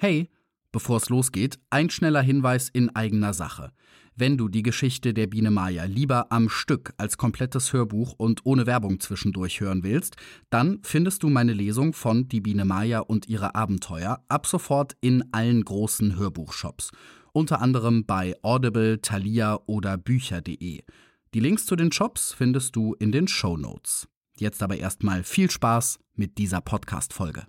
Hey, bevor es losgeht, ein schneller Hinweis in eigener Sache. Wenn du die Geschichte der Biene Maya lieber am Stück als komplettes Hörbuch und ohne Werbung zwischendurch hören willst, dann findest du meine Lesung von Die Biene Maya und ihre Abenteuer ab sofort in allen großen Hörbuchshops. Unter anderem bei Audible, Thalia oder Bücher.de. Die Links zu den Shops findest du in den Shownotes. Jetzt aber erstmal viel Spaß mit dieser Podcast-Folge.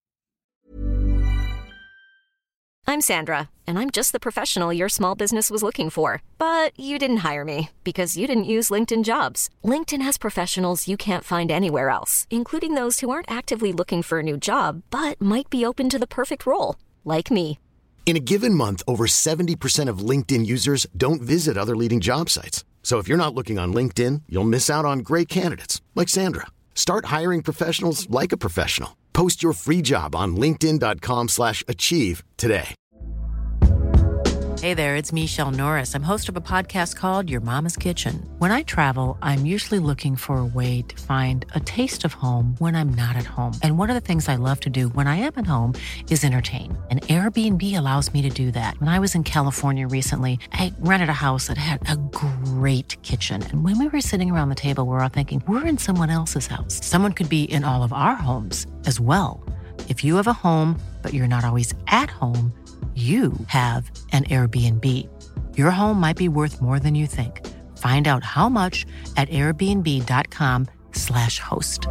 I'm Sandra, and I'm just the professional your small business was looking for. But you didn't hire me, because you didn't use LinkedIn Jobs. LinkedIn has professionals you can't find anywhere else, including those who aren't actively looking for a new job, but might be open to the perfect role, like me. In a given month, over 70% of LinkedIn users don't visit other leading job sites. So if you're not looking on LinkedIn, you'll miss out on great candidates, like Sandra. Start hiring professionals like a professional. Post your free job on linkedin.com/achieve today. Hey there, it's Michelle Norris. I'm host of a podcast called Your Mama's Kitchen. When I travel, I'm usually looking for a way to find a taste of home when I'm not at home. And one of the things I love to do when I am at home is entertain. And Airbnb allows me to do that. When I was in California recently, I rented a house that had a great kitchen. And when we were sitting around the table, we were all thinking, we're in someone else's house. Someone could be in all of our homes as well. If you have a home, but you're not always at home, you have an Airbnb. Your home might be worth more than you think. Find out how much at airbnb.com/host.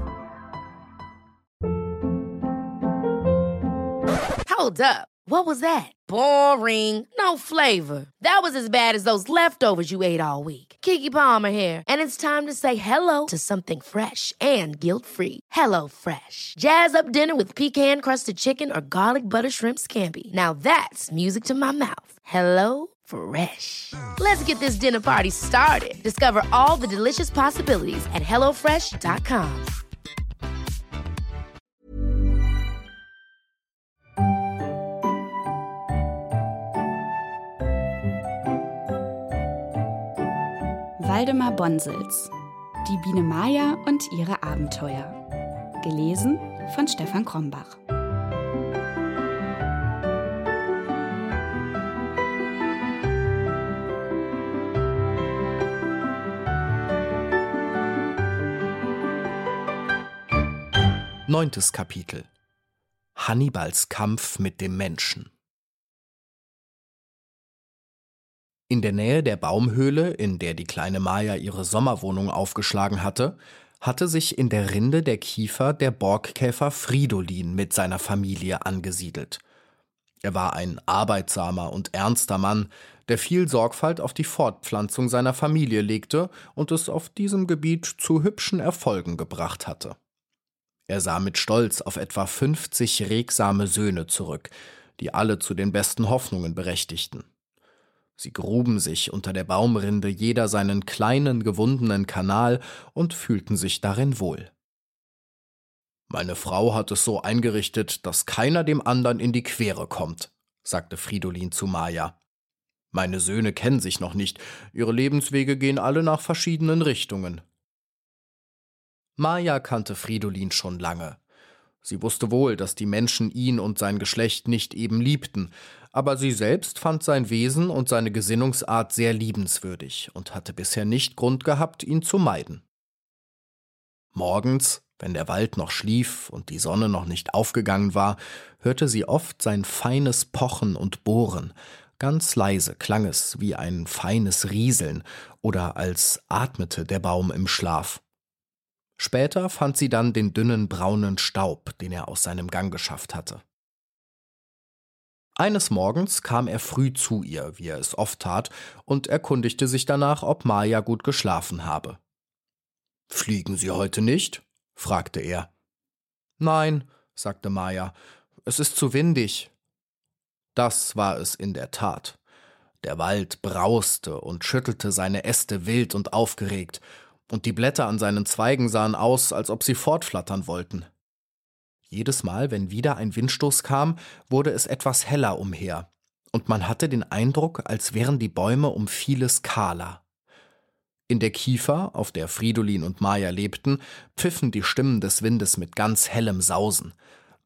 Hold up. What was that? Boring. No flavor. That was as bad as those leftovers you ate all week. Keke Palmer here. And it's time to say hello to something fresh and guilt-free. HelloFresh. Jazz up dinner with pecan-crusted chicken or garlic butter shrimp scampi. Now that's music to my mouth. HelloFresh. Let's get this dinner party started. Discover all the delicious possibilities at hellofresh.com. Waldemar Bonsels. Die Biene Maya und ihre Abenteuer. Gelesen von Stefan Krombach. Neuntes Kapitel. Hannibals Kampf mit dem Menschen. In der Nähe der Baumhöhle, in der die kleine Maya ihre Sommerwohnung aufgeschlagen hatte, hatte sich in der Rinde der Kiefer der Borkenkäfer Fridolin mit seiner Familie angesiedelt. Er war ein arbeitsamer und ernster Mann, der viel Sorgfalt auf die Fortpflanzung seiner Familie legte und es auf diesem Gebiet zu hübschen Erfolgen gebracht hatte. Er sah mit Stolz auf etwa 50 regsame Söhne zurück, die alle zu den besten Hoffnungen berechtigten. Sie gruben sich unter der Baumrinde jeder seinen kleinen, gewundenen Kanal und fühlten sich darin wohl. »Meine Frau hat es so eingerichtet, dass keiner dem anderen in die Quere kommt«, sagte Fridolin zu Maya. »Meine Söhne kennen sich noch nicht, ihre Lebenswege gehen alle nach verschiedenen Richtungen.« Maya kannte Fridolin schon lange. Sie wusste wohl, dass die Menschen ihn und sein Geschlecht nicht eben liebten, aber sie selbst fand sein Wesen und seine Gesinnungsart sehr liebenswürdig und hatte bisher nicht Grund gehabt, ihn zu meiden. Morgens, wenn der Wald noch schlief und die Sonne noch nicht aufgegangen war, hörte sie oft sein feines Pochen und Bohren. Ganz leise klang es wie ein feines Rieseln oder als atmete der Baum im Schlaf. Später fand sie dann den dünnen braunen Staub, den er aus seinem Gang geschafft hatte. Eines Morgens kam er früh zu ihr, wie er es oft tat, und erkundigte sich danach, ob Maya gut geschlafen habe. »Fliegen Sie heute nicht?« fragte er. »Nein«, sagte Maya, »es ist zu windig.« Das war es in der Tat. Der Wald brauste und schüttelte seine Äste wild und aufgeregt, und die Blätter an seinen Zweigen sahen aus, als ob sie fortflattern wollten. Jedes Mal, wenn wieder ein Windstoß kam, wurde es etwas heller umher, und man hatte den Eindruck, als wären die Bäume um vieles kahler. In der Kiefer, auf der Fridolin und Maya lebten, pfiffen die Stimmen des Windes mit ganz hellem Sausen.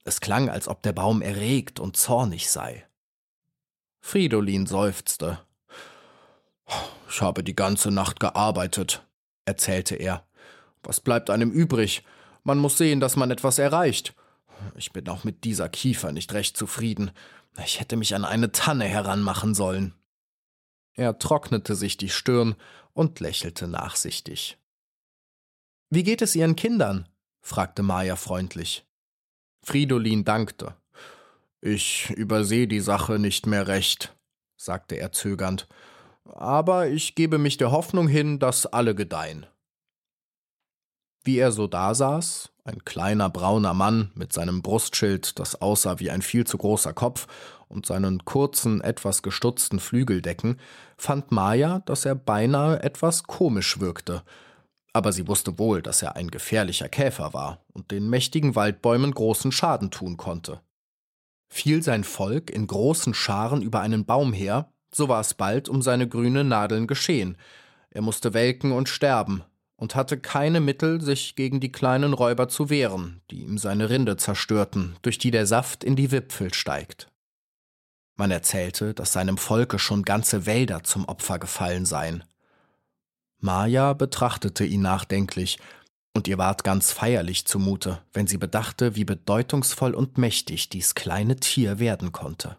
Es klang, als ob der Baum erregt und zornig sei. Fridolin seufzte. »Ich habe die ganze Nacht gearbeitet«, erzählte er. »Was bleibt einem übrig? Man muss sehen, dass man etwas erreicht. Ich bin auch mit dieser Kiefer nicht recht zufrieden. Ich hätte mich an eine Tanne heranmachen sollen.« Er trocknete sich die Stirn und lächelte nachsichtig. »Wie geht es Ihren Kindern?« fragte Maja freundlich. Fridolin dankte. »Ich übersehe die Sache nicht mehr recht«, sagte er zögernd. »Aber ich gebe mich der Hoffnung hin, dass alle gedeihen.« Wie er so dasaß, ein kleiner brauner Mann mit seinem Brustschild, das aussah wie ein viel zu großer Kopf, und seinen kurzen, etwas gestutzten Flügeldecken, fand Maja, dass er beinahe etwas komisch wirkte. Aber sie wusste wohl, dass er ein gefährlicher Käfer war und den mächtigen Waldbäumen großen Schaden tun konnte. Fiel sein Volk in großen Scharen über einen Baum her, so war es bald um seine grünen Nadeln geschehen. Er musste welken und sterben und hatte keine Mittel, sich gegen die kleinen Räuber zu wehren, die ihm seine Rinde zerstörten, durch die der Saft in die Wipfel steigt. Man erzählte, dass seinem Volke schon ganze Wälder zum Opfer gefallen seien. Maja betrachtete ihn nachdenklich, und ihr ward ganz feierlich zumute, wenn sie bedachte, wie bedeutungsvoll und mächtig dies kleine Tier werden konnte.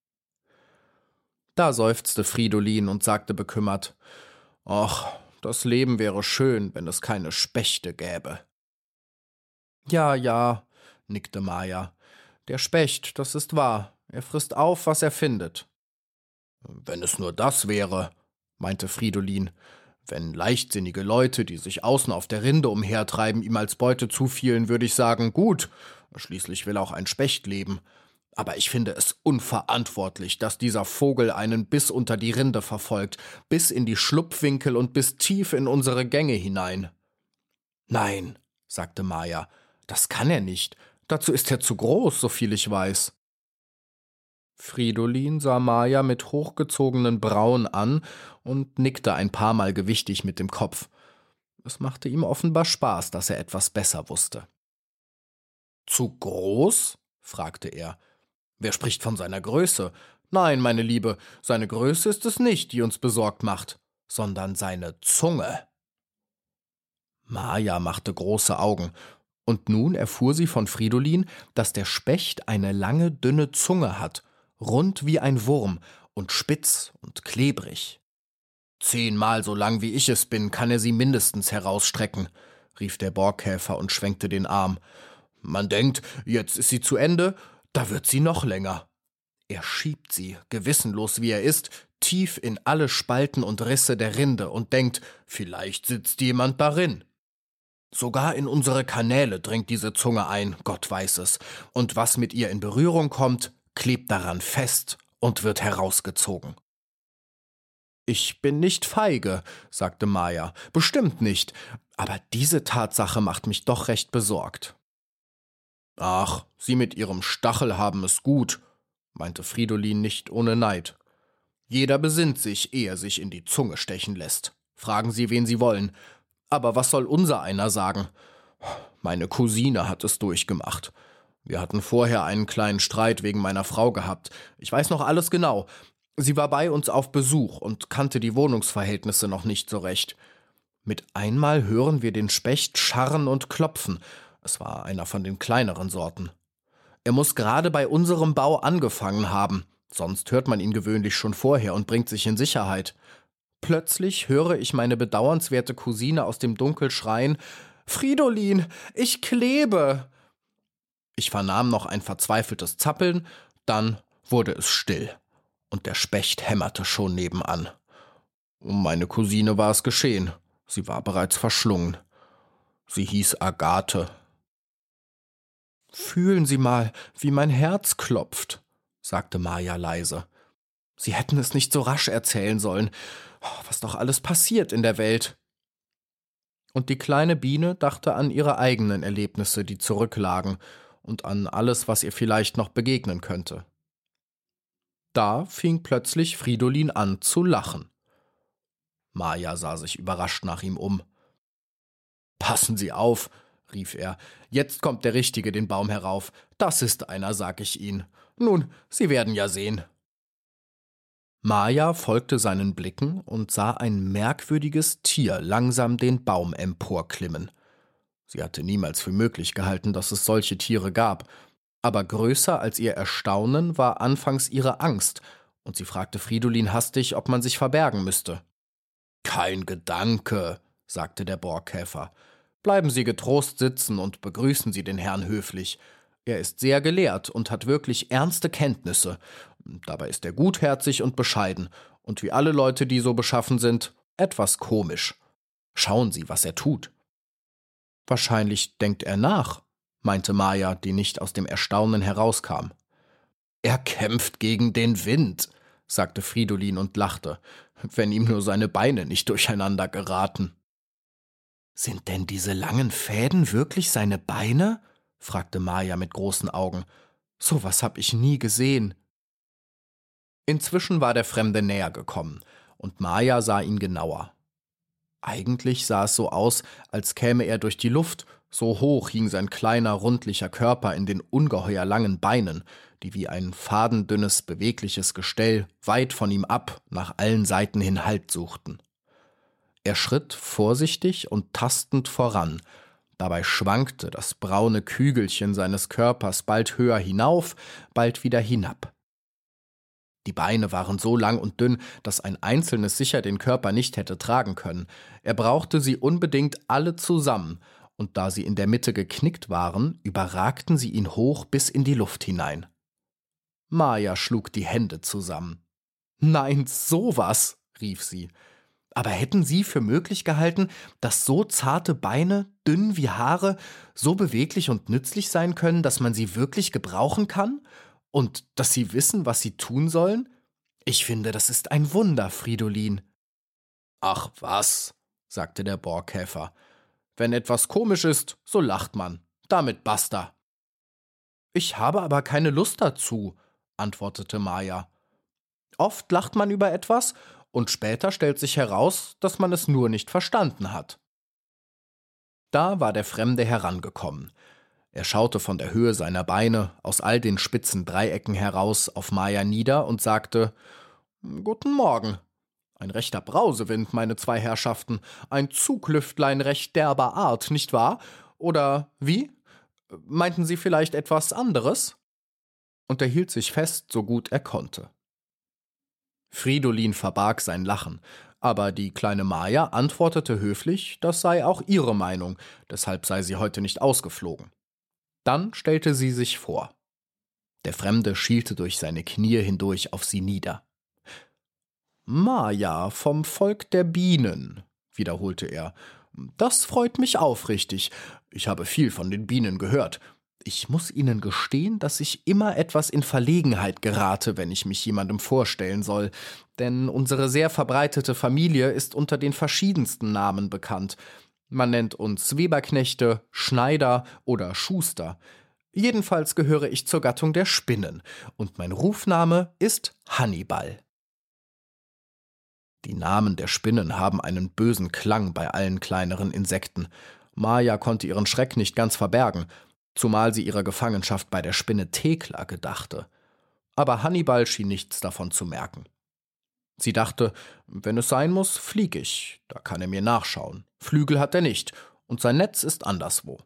Da seufzte Fridolin und sagte bekümmert: »Ach, das Leben wäre schön, wenn es keine Spechte gäbe.« Ja, nickte Maja, »der Specht, das ist wahr, er frisst auf, was er findet.« »Wenn es nur das wäre«, meinte Fridolin, »wenn leichtsinnige Leute, die sich außen auf der Rinde umhertreiben, ihm als Beute zufielen, würde ich sagen, gut, schließlich will auch ein Specht leben. Aber ich finde es unverantwortlich, dass dieser Vogel einen bis unter die Rinde verfolgt, bis in die Schlupfwinkel und bis tief in unsere Gänge hinein.« »Nein«, sagte Maja, »das kann er nicht. Dazu ist er zu groß, soviel ich weiß.« Fridolin sah Maja mit hochgezogenen Brauen an und nickte ein paar Mal gewichtig mit dem Kopf. Es machte ihm offenbar Spaß, dass er etwas besser wusste. »Zu groß?« fragte er. »Wer spricht von seiner Größe? Nein, meine Liebe, seine Größe ist es nicht, die uns besorgt macht, sondern seine Zunge.« Maja machte große Augen, und nun erfuhr sie von Fridolin, dass der Specht eine lange, dünne Zunge hat, rund wie ein Wurm und spitz und klebrig. »10-mal so lang wie ich es bin, kann er sie mindestens herausstrecken«, rief der Borkenkäfer und schwenkte den Arm. »Man denkt, jetzt ist sie zu Ende, da wird sie noch länger.« Er schiebt sie, gewissenlos wie er ist, tief in alle Spalten und Risse der Rinde und denkt, vielleicht sitzt jemand darin. Sogar in unsere Kanäle dringt diese Zunge ein, Gott weiß es, und was mit ihr in Berührung kommt, klebt daran fest und wird herausgezogen. »Ich bin nicht feige«, sagte Maja, »bestimmt nicht, aber diese Tatsache macht mich doch recht besorgt.« »Ach, Sie mit Ihrem Stachel haben es gut«, meinte Fridolin nicht ohne Neid. »Jeder besinnt sich, ehe er sich in die Zunge stechen lässt. Fragen Sie, wen Sie wollen. Aber was soll unser einer sagen? Meine Cousine hat es durchgemacht. Wir hatten vorher einen kleinen Streit wegen meiner Frau gehabt. Ich weiß noch alles genau. Sie war bei uns auf Besuch und kannte die Wohnungsverhältnisse noch nicht so recht. Mit einmal hören wir den Specht scharren und klopfen. Es war einer von den kleineren Sorten. Er muss gerade bei unserem Bau angefangen haben, sonst hört man ihn gewöhnlich schon vorher und bringt sich in Sicherheit. Plötzlich höre ich meine bedauernswerte Cousine aus dem Dunkel schreien: »Fridolin, ich klebe!« Ich vernahm noch ein verzweifeltes Zappeln, dann wurde es still, und der Specht hämmerte schon nebenan. Um meine Cousine war es geschehen, sie war bereits verschlungen. Sie hieß Agathe. »Fühlen Sie mal, wie mein Herz klopft«, sagte Maja leise. »Sie hätten es nicht so rasch erzählen sollen, was doch alles passiert in der Welt.« Und die kleine Biene dachte an ihre eigenen Erlebnisse, die zurücklagen, und an alles, was ihr vielleicht noch begegnen könnte. Da fing plötzlich Fridolin an zu lachen. Maja sah sich überrascht nach ihm um. »Passen Sie auf«, rief er, »jetzt kommt der Richtige den Baum herauf. Das ist einer, sag ich Ihnen. Nun, Sie werden ja sehen.« Maja folgte seinen Blicken und sah ein merkwürdiges Tier langsam den Baum emporklimmen. Sie hatte niemals für möglich gehalten, dass es solche Tiere gab, aber größer als ihr Erstaunen war anfangs ihre Angst, und sie fragte Fridolin hastig, ob man sich verbergen müsste. »Kein Gedanke«, sagte der Borgkäfer. »Bleiben Sie getrost sitzen und begrüßen Sie den Herrn höflich. Er ist sehr gelehrt und hat wirklich ernste Kenntnisse. Dabei ist er gutherzig und bescheiden und wie alle Leute, die so beschaffen sind, etwas komisch. Schauen Sie, was er tut.« »Wahrscheinlich denkt er nach«, meinte Maja, die nicht aus dem Erstaunen herauskam. »Er kämpft gegen den Wind«, sagte Fridolin und lachte, »wenn ihm nur seine Beine nicht durcheinander geraten.« »Sind denn diese langen Fäden wirklich seine Beine?« fragte Maja mit großen Augen. »So was hab ich nie gesehen.« Inzwischen war der Fremde näher gekommen, und Maja sah ihn genauer. Eigentlich sah es so aus, als käme er durch die Luft, so hoch hing sein kleiner, rundlicher Körper in den ungeheuer langen Beinen, die wie ein fadendünnes, bewegliches Gestell weit von ihm ab nach allen Seiten hin Halt suchten. Er schritt vorsichtig und tastend voran, dabei schwankte das braune Kügelchen seines Körpers bald höher hinauf, bald wieder hinab. Die Beine waren so lang und dünn, dass ein einzelnes sicher den Körper nicht hätte tragen können. Er brauchte sie unbedingt alle zusammen, und da sie in der Mitte geknickt waren, überragten sie ihn hoch bis in die Luft hinein. Maja schlug die Hände zusammen. »Nein, sowas«, rief sie. »Aber hätten Sie für möglich gehalten, dass so zarte Beine, dünn wie Haare, so beweglich und nützlich sein können, dass man sie wirklich gebrauchen kann? Und dass Sie wissen, was Sie tun sollen? Ich finde, das ist ein Wunder, Fridolin.« »Ach was«, sagte der Borgkäfer. »Wenn etwas komisch ist, so lacht man. Damit basta.« »Ich habe aber keine Lust dazu«, antwortete Maja. »Oft lacht man über etwas, und später stellt sich heraus, dass man es nur nicht verstanden hat.« Da war der Fremde herangekommen. Er schaute von der Höhe seiner Beine aus all den spitzen Dreiecken heraus auf Maja nieder und sagte, »Guten Morgen. Ein rechter Brausewind, meine zwei Herrschaften, ein Zuglüftlein recht derber Art, nicht wahr? Oder wie? Meinten Sie vielleicht etwas anderes?« Und er hielt sich fest, so gut er konnte. Fridolin verbarg sein Lachen, aber die kleine Maja antwortete höflich, das sei auch ihre Meinung, deshalb sei sie heute nicht ausgeflogen. Dann stellte sie sich vor. Der Fremde schielte durch seine Knie hindurch auf sie nieder. »Maja vom Volk der Bienen«, wiederholte er. »Das freut mich aufrichtig. Ich habe viel von den Bienen gehört. Ich muss Ihnen gestehen, dass ich immer etwas in Verlegenheit gerate, wenn ich mich jemandem vorstellen soll, denn unsere sehr verbreitete Familie ist unter den verschiedensten Namen bekannt. Man nennt uns Weberknechte, Schneider oder Schuster. Jedenfalls gehöre ich zur Gattung der Spinnen, und mein Rufname ist Hannibal.« Die Namen der Spinnen haben einen bösen Klang bei allen kleineren Insekten. Maja konnte ihren Schreck nicht ganz verbergen, zumal sie ihrer Gefangenschaft bei der Spinne Thekla gedachte. Aber Hannibal schien nichts davon zu merken. Sie dachte, wenn es sein muss, flieg ich, da kann er mir nachschauen. Flügel hat er nicht, und sein Netz ist anderswo.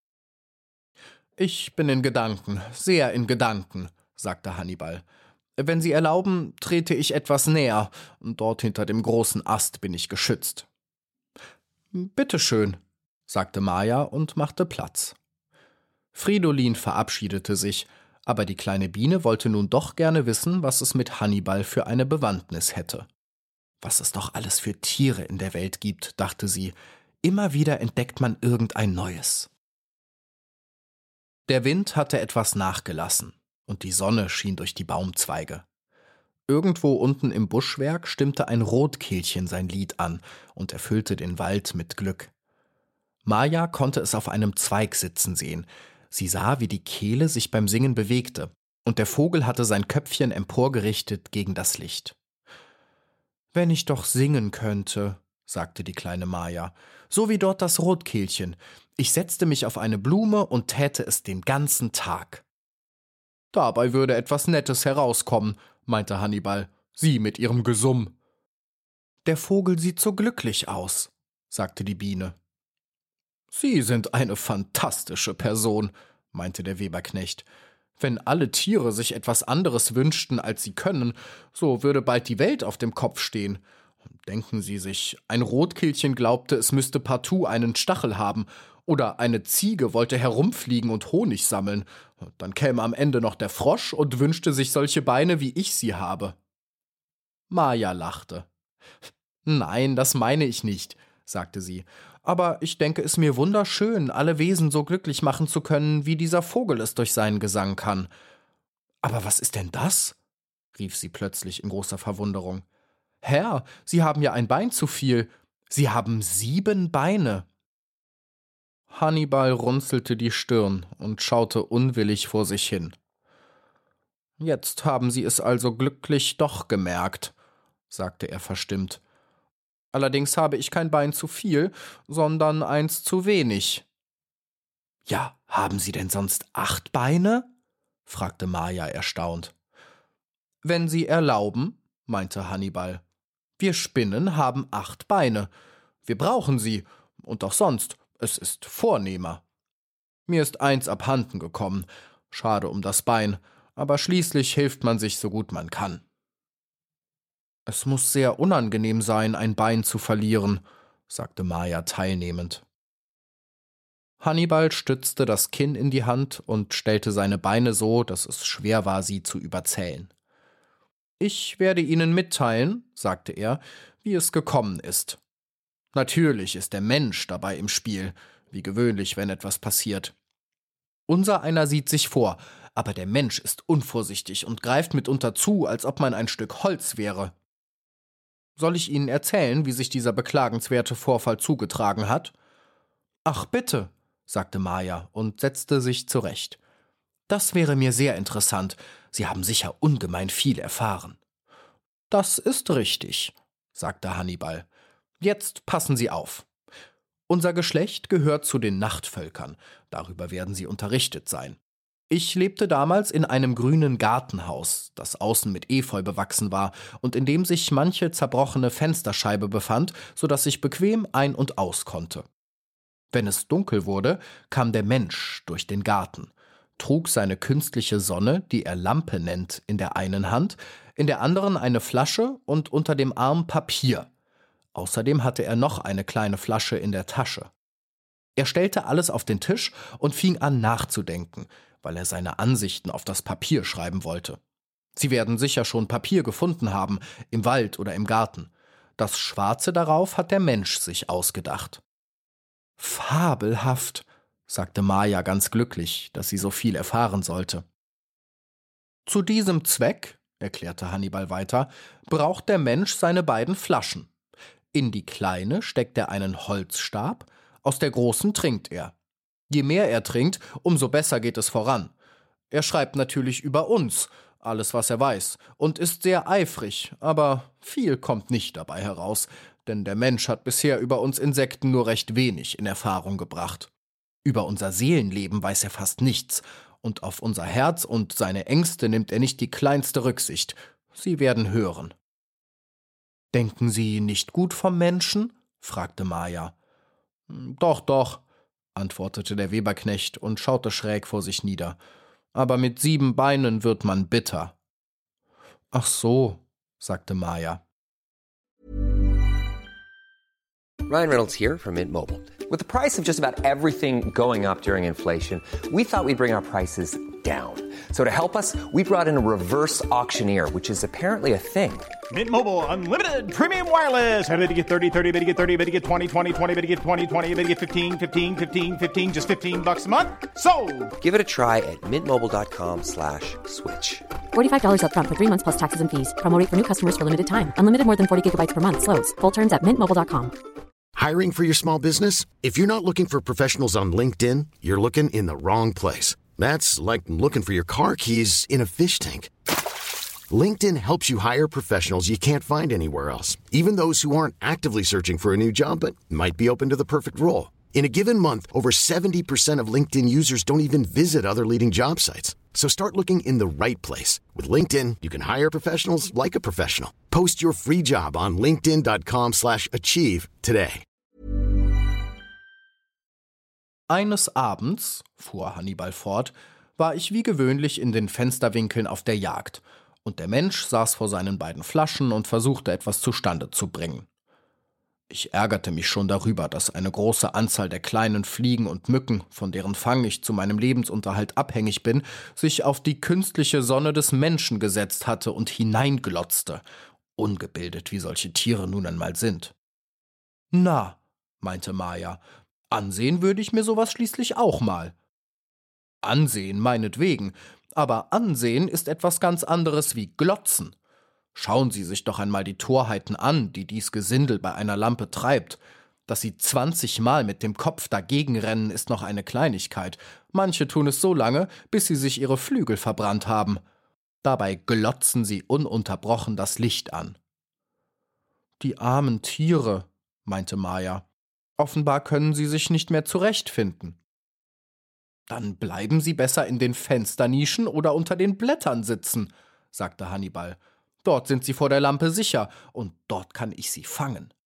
»Ich bin in Gedanken, sehr in Gedanken«, sagte Hannibal. »Wenn Sie erlauben, trete ich etwas näher, und dort hinter dem großen Ast bin ich geschützt.« »Bitte schön«, sagte Maja und machte Platz. Fridolin verabschiedete sich, aber die kleine Biene wollte nun doch gerne wissen, was es mit Hannibal für eine Bewandtnis hätte. Was es doch alles für Tiere in der Welt gibt, dachte sie. Immer wieder entdeckt man irgendein Neues. Der Wind hatte etwas nachgelassen, und die Sonne schien durch die Baumzweige. Irgendwo unten im Buschwerk stimmte ein Rotkehlchen sein Lied an und erfüllte den Wald mit Glück. Maja konnte es auf einem Zweig sitzen sehen. Sie sah, wie die Kehle sich beim Singen bewegte, und der Vogel hatte sein Köpfchen emporgerichtet gegen das Licht. »Wenn ich doch singen könnte«, sagte die kleine Maja. »So wie dort das Rotkehlchen. Ich setzte mich auf eine Blume und täte es den ganzen Tag.« »Dabei würde etwas Nettes herauskommen«, meinte Hannibal. »Sie mit ihrem Gesumm.« »Der Vogel sieht so glücklich aus«, sagte die Biene. »Sie sind eine fantastische Person«, meinte der Weberknecht. »Wenn alle Tiere sich etwas anderes wünschten, als sie können, so würde bald die Welt auf dem Kopf stehen. Denken Sie sich, ein Rotkehlchen glaubte, es müsste partout einen Stachel haben, oder eine Ziege wollte herumfliegen und Honig sammeln. Dann käme am Ende noch der Frosch und wünschte sich solche Beine, wie ich sie habe.« Maja lachte. »Nein, das meine ich nicht«, sagte sie. »Aber ich denke es mir wunderschön, alle Wesen so glücklich machen zu können, wie dieser Vogel es durch seinen Gesang kann.« »Aber was ist denn das?« rief sie plötzlich in großer Verwunderung. »Herr, Sie haben ja ein Bein zu viel. Sie haben 7 Beine.« Hannibal runzelte die Stirn und schaute unwillig vor sich hin. »Jetzt haben Sie es also glücklich doch gemerkt«, sagte er verstimmt. »Allerdings habe ich kein Bein zu viel, sondern eins zu wenig.« »Ja, haben Sie denn sonst 8 Beine?« fragte Maja erstaunt. »Wenn Sie erlauben«, meinte Hannibal. »Wir Spinnen haben 8 Beine. Wir brauchen sie, und auch sonst, es ist vornehmer. Mir ist eins abhanden gekommen, schade um das Bein, aber schließlich hilft man sich so gut man kann.« »Es muss sehr unangenehm sein, ein Bein zu verlieren«, sagte Maja teilnehmend. Hannibal stützte das Kinn in die Hand und stellte seine Beine so, dass es schwer war, sie zu überzählen. »Ich werde Ihnen mitteilen«, sagte er, »wie es gekommen ist. Natürlich ist der Mensch dabei im Spiel, wie gewöhnlich, wenn etwas passiert. Unser einer sieht sich vor, aber der Mensch ist unvorsichtig und greift mitunter zu, als ob man ein Stück Holz wäre. Soll ich Ihnen erzählen, wie sich dieser beklagenswerte Vorfall zugetragen hat?« »Ach, bitte«, sagte Maja und setzte sich zurecht. »Das wäre mir sehr interessant. Sie haben sicher ungemein viel erfahren.« »Das ist richtig«, sagte Hannibal. »Jetzt passen Sie auf. Unser Geschlecht gehört zu den Nachtvölkern. Darüber werden Sie unterrichtet sein. Ich lebte damals in einem grünen Gartenhaus, das außen mit Efeu bewachsen war und in dem sich manche zerbrochene Fensterscheibe befand, so dass ich bequem ein- und aus konnte. Wenn es dunkel wurde, kam der Mensch durch den Garten, trug seine künstliche Sonne, die er Lampe nennt, in der einen Hand, in der anderen eine Flasche und unter dem Arm Papier. Außerdem hatte er noch eine kleine Flasche in der Tasche. Er stellte alles auf den Tisch und fing an nachzudenken, weil er seine Ansichten auf das Papier schreiben wollte. Sie werden sicher schon Papier gefunden haben, im Wald oder im Garten. Das Schwarze darauf hat der Mensch sich ausgedacht.« »Fabelhaft«, sagte Maja ganz glücklich, dass sie so viel erfahren sollte. »Zu diesem Zweck«, erklärte Hannibal weiter, »braucht der Mensch seine beiden Flaschen. In die kleine steckt er einen Holzstab, aus der großen trinkt er. Je mehr er trinkt, umso besser geht es voran. Er schreibt natürlich über uns, alles was er weiß, und ist sehr eifrig, aber viel kommt nicht dabei heraus, denn der Mensch hat bisher über uns Insekten nur recht wenig in Erfahrung gebracht. Über unser Seelenleben weiß er fast nichts, und auf unser Herz und seine Ängste nimmt er nicht die kleinste Rücksicht. Sie werden hören.« »Denken Sie nicht gut vom Menschen?« fragte Maja. »Doch, doch«, antwortete der Weberknecht und schaute schräg vor sich nieder. »Aber mit 7 Beinen wird man bitter.« »Ach so«, sagte Maja. Ryan Reynolds here from Mint Mobile. With the price of just about everything going up during inflation, we thought we'd bring our prices down. So to help us, we brought in a reverse auctioneer, which is apparently a thing. Mint Mobile Unlimited Premium Wireless. How to get 30, 30, how to get 30, how to get 20, 20, 20, how to get 20, 20, how to get 15, 15, 15, 15, just $15 a month? Sold! Give it a try at mintmobile.com/switch. $45 up front for 3 months plus taxes and fees. Promo rate for new customers for limited time. Unlimited more than 40 gigabytes per month. Slows full terms at mintmobile.com. Hiring for your small business? If you're not looking for professionals on LinkedIn, you're looking in the wrong place. That's like looking for your car keys in a fish tank. LinkedIn helps you hire professionals you can't find anywhere else, even those who aren't actively searching for a new job but might be open to the perfect role. In a given month, over 70% of LinkedIn users don't even visit other leading job sites. So start looking in the right place. With LinkedIn, you can hire professionals like a professional. Post your free job on linkedin.com/achieve today. Eines Abends, fuhr Hannibal fort, war ich wie gewöhnlich in den Fensterwinkeln auf der Jagd, und der Mensch saß vor seinen beiden Flaschen und versuchte etwas zustande zu bringen. Ich ärgerte mich schon darüber, dass eine große Anzahl der kleinen Fliegen und Mücken, von deren Fang ich zu meinem Lebensunterhalt abhängig bin, sich auf die künstliche Sonne des Menschen gesetzt hatte und hineinglotzte, ungebildet wie solche Tiere nun einmal sind. »Na«, meinte Maja, »ansehen würde ich mir sowas schließlich auch mal.« »Ansehen, meinetwegen, aber Ansehen ist etwas ganz anderes wie Glotzen. Schauen Sie sich doch einmal die Torheiten an, die dies Gesindel bei einer Lampe treibt. Dass sie 20-mal mit dem Kopf dagegen rennen, ist noch eine Kleinigkeit. Manche tun es so lange, bis sie sich ihre Flügel verbrannt haben. Dabei glotzen sie ununterbrochen das Licht an.« »Die armen Tiere«, meinte Maja, »offenbar können sie sich nicht mehr zurechtfinden.« »Dann bleiben Sie besser in den Fensternischen oder unter den Blättern sitzen«, sagte Hannibal. »Dort sind Sie vor der Lampe sicher, und dort kann ich Sie fangen.«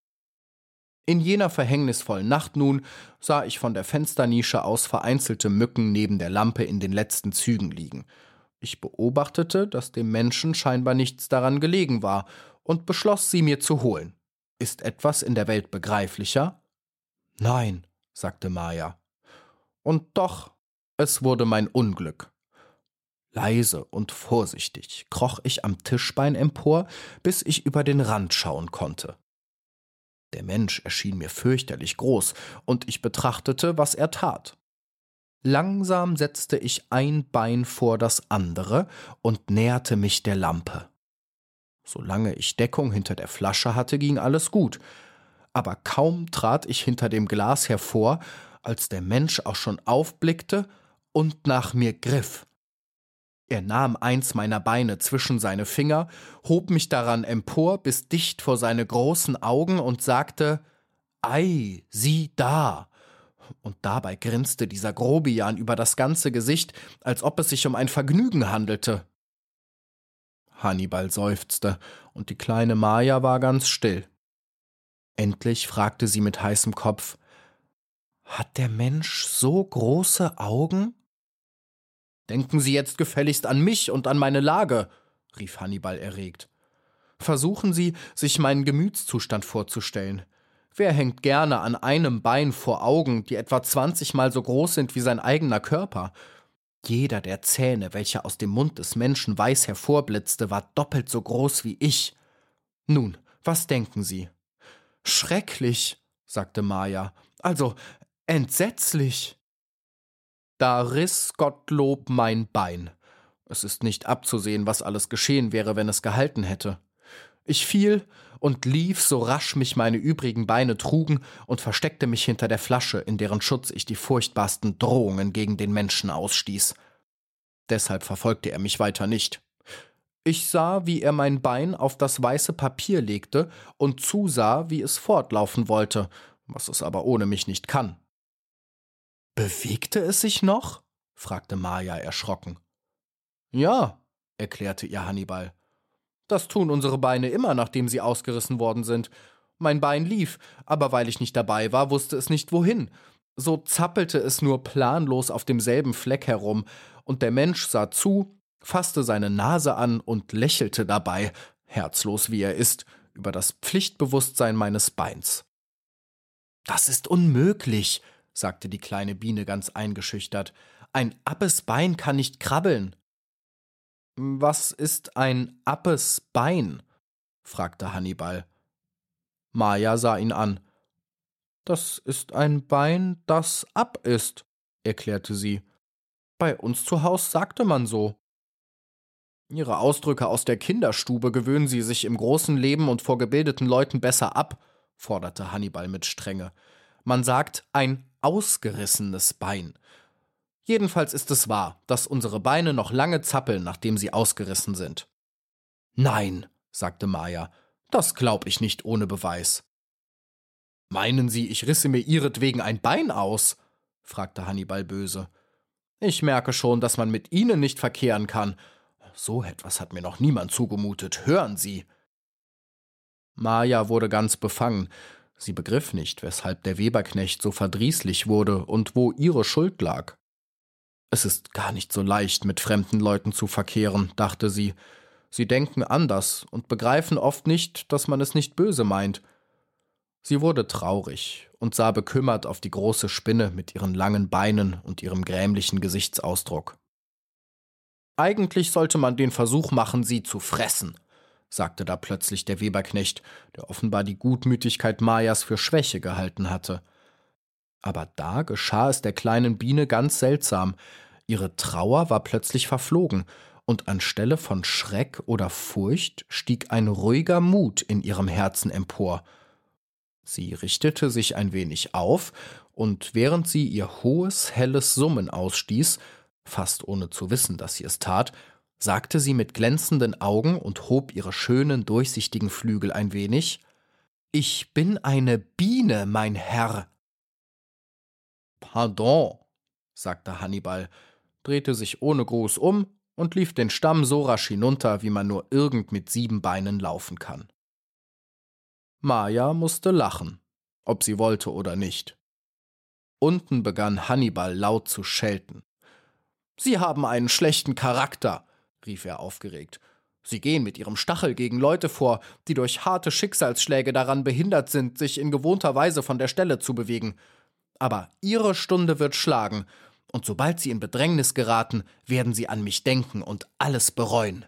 In jener verhängnisvollen Nacht nun sah ich von der Fensternische aus vereinzelte Mücken neben der Lampe in den letzten Zügen liegen. Ich beobachtete, dass dem Menschen scheinbar nichts daran gelegen war, und beschloss, sie mir zu holen. Ist etwas in der Welt begreiflicher? »Nein«, sagte Maja. »Und doch, es wurde mein Unglück.« Leise und vorsichtig kroch ich am Tischbein empor, bis ich über den Rand schauen konnte. Der Mensch erschien mir fürchterlich groß, und ich betrachtete, was er tat. Langsam setzte ich ein Bein vor das andere und näherte mich der Lampe. Solange ich Deckung hinter der Flasche hatte, ging alles gut, aber kaum trat ich hinter dem Glas hervor, als der Mensch auch schon aufblickte und nach mir griff. Er nahm eins meiner Beine zwischen seine Finger, hob mich daran empor bis dicht vor seine großen Augen und sagte: »Ei, sieh da!« Und dabei grinste dieser Grobian über das ganze Gesicht, als ob es sich um ein Vergnügen handelte. Hannibal seufzte, und die kleine Maja war ganz still. Endlich fragte sie mit heißem Kopf: »Hat der Mensch so große Augen?« »Denken Sie jetzt gefälligst an mich und an meine Lage«, rief Hannibal erregt. »Versuchen Sie, sich meinen Gemütszustand vorzustellen. Wer hängt gerne an einem Bein vor Augen, die etwa 20-mal so groß sind wie sein eigener Körper? Jeder der Zähne, welcher aus dem Mund des Menschen weiß hervorblitzte, war doppelt so groß wie ich. Nun, was denken Sie?« »Schrecklich«, sagte Maja, »also entsetzlich.« Da riss Gottlob mein Bein. Es ist nicht abzusehen, was alles geschehen wäre, wenn es gehalten hätte. Ich fiel und lief, so rasch mich meine übrigen Beine trugen, und versteckte mich hinter der Flasche, in deren Schutz ich die furchtbarsten Drohungen gegen den Menschen ausstieß. Deshalb verfolgte er mich weiter nicht. Ich sah, wie er mein Bein auf das weiße Papier legte und zusah, wie es fortlaufen wollte, was es aber ohne mich nicht kann. »Bewegte es sich noch?« fragte Maja erschrocken. »Ja«, erklärte ihr Hannibal. »Das tun unsere Beine immer, nachdem sie ausgerissen worden sind. Mein Bein lief, aber weil ich nicht dabei war, wusste es nicht wohin. So zappelte es nur planlos auf demselben Fleck herum, und der Mensch sah zu, fasste seine Nase an und lächelte dabei, herzlos wie er ist, über das Pflichtbewusstsein meines Beins.« »Das ist unmöglich«, sagte die kleine Biene ganz eingeschüchtert. »Ein appes Bein kann nicht krabbeln.« »Was ist ein appes Bein?« fragte Hannibal. Maja sah ihn an. »Das ist ein Bein, das ab ist«, erklärte sie. »Bei uns zu Haus sagte man so.« »Ihre Ausdrücke aus der Kinderstube gewöhnen Sie sich im großen Leben und vor gebildeten Leuten besser ab«, forderte Hannibal mit Strenge. »Man sagt ein ausgerissenes Bein. Jedenfalls ist es wahr, dass unsere Beine noch lange zappeln, nachdem sie ausgerissen sind.« »Nein«, sagte Maja, »das glaub ich nicht ohne Beweis.« »Meinen Sie, ich risse mir ihretwegen ein Bein aus?« fragte Hannibal böse. »Ich merke schon, dass man mit Ihnen nicht verkehren kann. So etwas hat mir noch niemand zugemutet. Hören Sie!« Maja wurde ganz befangen. Sie begriff nicht, weshalb der Weberknecht so verdrießlich wurde und wo ihre Schuld lag. »Es ist gar nicht so leicht, mit fremden Leuten zu verkehren«, dachte sie. »Sie denken anders und begreifen oft nicht, dass man es nicht böse meint.« Sie wurde traurig und sah bekümmert auf die große Spinne mit ihren langen Beinen und ihrem grämlichen Gesichtsausdruck. »Eigentlich sollte man den Versuch machen, sie zu fressen«, sagte da plötzlich der Weberknecht, der offenbar die Gutmütigkeit Majas für Schwäche gehalten hatte. Aber da geschah es der kleinen Biene ganz seltsam. Ihre Trauer war plötzlich verflogen, und anstelle von Schreck oder Furcht stieg ein ruhiger Mut in ihrem Herzen empor. Sie richtete sich ein wenig auf, und während sie ihr hohes, helles Summen ausstieß, fast ohne zu wissen, dass sie es tat, sagte sie mit glänzenden Augen und hob ihre schönen, durchsichtigen Flügel ein wenig: »Ich bin eine Biene, mein Herr!« »Pardon«, sagte Hannibal, drehte sich ohne Gruß um und lief den Stamm so rasch hinunter, wie man nur irgend mit 7 Beinen laufen kann. Maja musste lachen, ob sie wollte oder nicht. Unten begann Hannibal laut zu schelten. »Sie haben einen schlechten Charakter«, rief er aufgeregt. »Sie gehen mit ihrem Stachel gegen Leute vor, die durch harte Schicksalsschläge daran behindert sind, sich in gewohnter Weise von der Stelle zu bewegen. Aber Ihre Stunde wird schlagen, und sobald Sie in Bedrängnis geraten, werden Sie an mich denken und alles bereuen.«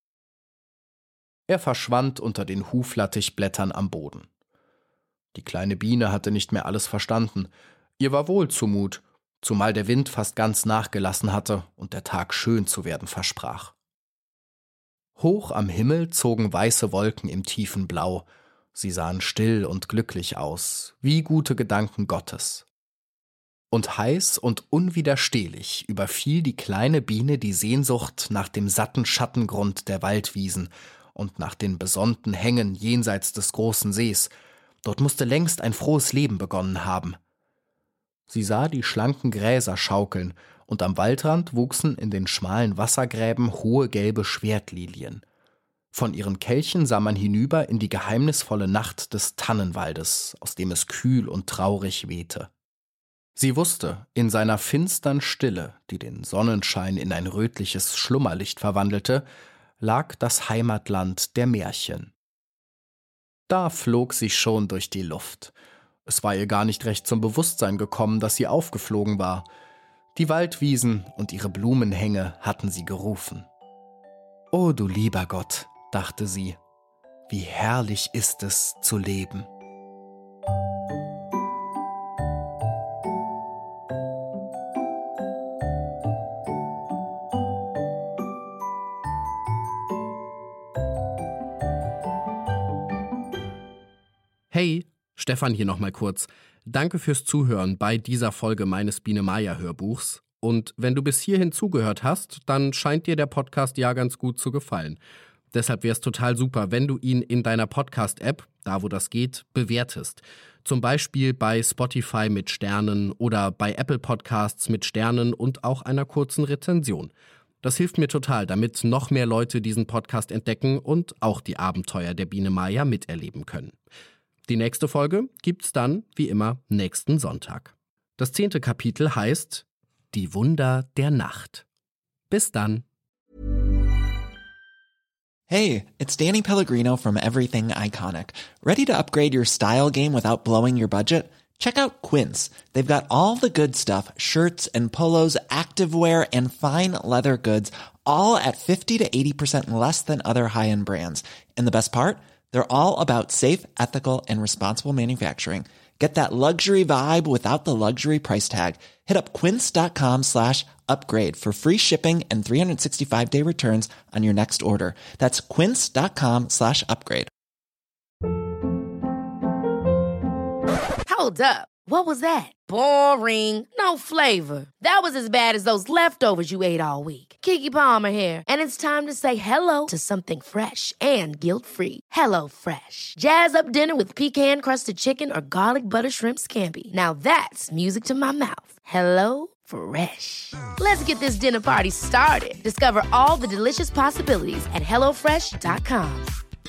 Er verschwand unter den Huflattichblättern am Boden. Die kleine Biene hatte nicht mehr alles verstanden. Ihr war wohl zumut, zumal der Wind fast ganz nachgelassen hatte und der Tag schön zu werden versprach. Hoch am Himmel zogen weiße Wolken im tiefen Blau. Sie sahen still und glücklich aus, wie gute Gedanken Gottes. Und heiß und unwiderstehlich überfiel die kleine Biene die Sehnsucht nach dem satten Schattengrund der Waldwiesen und nach den besonnten Hängen jenseits des großen Sees. Dort musste längst ein frohes Leben begonnen haben. Sie sah die schlanken Gräser schaukeln, und am Waldrand wuchsen in den schmalen Wassergräben hohe gelbe Schwertlilien. Von ihren Kelchen sah man hinüber in die geheimnisvolle Nacht des Tannenwaldes, aus dem es kühl und traurig wehte. Sie wusste, in seiner finstern Stille, die den Sonnenschein in ein rötliches Schlummerlicht verwandelte, lag das Heimatland der Märchen. Da flog sie schon durch die Luft. Es war ihr gar nicht recht zum Bewusstsein gekommen, dass sie aufgeflogen war. Die Waldwiesen und ihre Blumenhänge hatten sie gerufen. »O du lieber Gott«, dachte sie, »wie herrlich ist es zu leben.« Hey, Stefan hier nochmal kurz. Danke fürs Zuhören bei dieser Folge meines Biene-Maja-Hörbuchs. Und wenn du bis hierhin zugehört hast, dann scheint dir der Podcast ja ganz gut zu gefallen. Deshalb wäre es total super, wenn du ihn in deiner Podcast-App, da wo das geht, bewertest. Zum Beispiel bei Spotify mit Sternen oder bei Apple Podcasts mit Sternen und auch einer kurzen Rezension. Das hilft mir total, damit noch mehr Leute diesen Podcast entdecken und auch die Abenteuer der Biene Maja miterleben können. Die nächste Folge gibt's dann, wie immer, nächsten Sonntag. Das 10. Kapitel heißt Die Wunder der Nacht. Bis dann. Hey, it's Danny Pellegrino from Everything Iconic. Ready to upgrade your style game without blowing your budget? Check out Quince. They've got all the good stuff, shirts and polos, activewear and fine leather goods, all at 50 to 80% less than other high-end brands. And the best part? They're all about safe, ethical, and responsible manufacturing. Get that luxury vibe without the luxury price tag. Hit up quince.com/upgrade for free shipping and 365-day returns on your next order. That's quince.com/upgrade. Hold up. What was that? Boring. No flavor. That was as bad as those leftovers you ate all week. Keke Palmer here, and it's time to say hello to something fresh and guilt-free. Hello Fresh. Jazz up dinner with pecan-crusted chicken or garlic butter shrimp scampi. Now that's music to my mouth. Hello Fresh. Let's get this dinner party started. Discover all the delicious possibilities at hellofresh.com.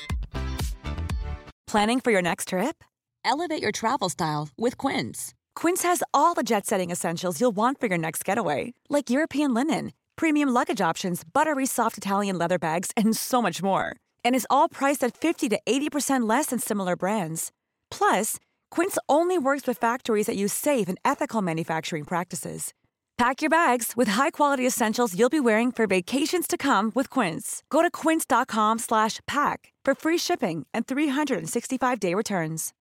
Planning for your next trip? Elevate your travel style with Quince. Quince has all the jet-setting essentials you'll want for your next getaway, like European linen, premium luggage options, buttery soft Italian leather bags, and so much more. And is all priced at 50 to 80% less than similar brands. Plus, Quince only works with factories that use safe and ethical manufacturing practices. Pack your bags with high-quality essentials you'll be wearing for vacations to come with Quince. Go to quince.com/pack for free shipping and 365-day returns.